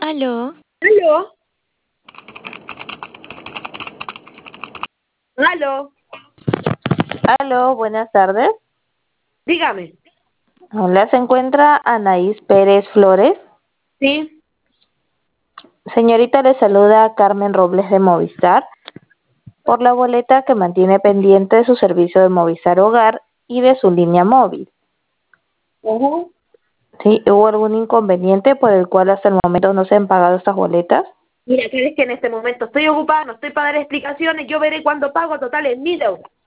Aló, Aló, aló, Aló, buenas tardes. dígame. Hola, ¿se encuentra Anaís Pérez Flores? Sí, Señorita, le saluda Carmen Robles de Movistar por la boleta que mantiene pendiente de su servicio de Movistar Hogar y de su línea móvil. ujú. ¿Sí? ¿Hubo algún inconveniente por el cual hasta el momento no se han pagado estas boletas? Mira, crees que en este momento estoy ocupada, no estoy para dar explicaciones, yo veré cuándo pago, total, es mi deuda.